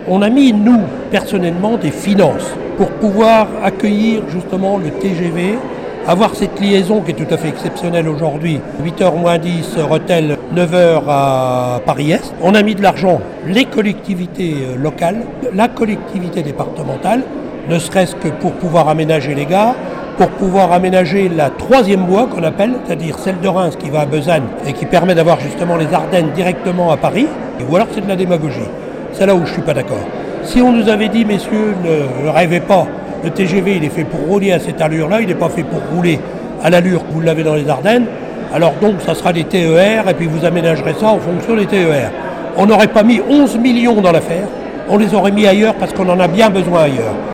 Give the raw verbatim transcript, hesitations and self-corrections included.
On a mis, nous, personnellement, des finances pour pouvoir accueillir justement le T G V, avoir cette liaison qui est tout à fait exceptionnelle aujourd'hui, huit heures moins dix, Rethel, neuf heures à Paris-Est. On a mis de l'argent, les collectivités locales, la collectivité départementale, ne serait-ce que pour pouvoir aménager les gares, pour pouvoir aménager la troisième voie qu'on appelle, c'est-à-dire celle de Reims qui va à Besançon et qui permet d'avoir justement les Ardennes directement à Paris, ou alors c'est de la démagogie. C'est là où je ne suis pas d'accord. Si on nous avait dit, messieurs, ne, ne rêvez pas, le T G V il est fait pour rouler à cette allure-là, il n'est pas fait pour rouler à l'allure que vous l'avez dans les Ardennes, alors donc ça sera des T E R et puis vous aménagerez ça en fonction des T E R. On n'aurait pas mis onze millions dans l'affaire, on les aurait mis ailleurs parce qu'on en a bien besoin ailleurs.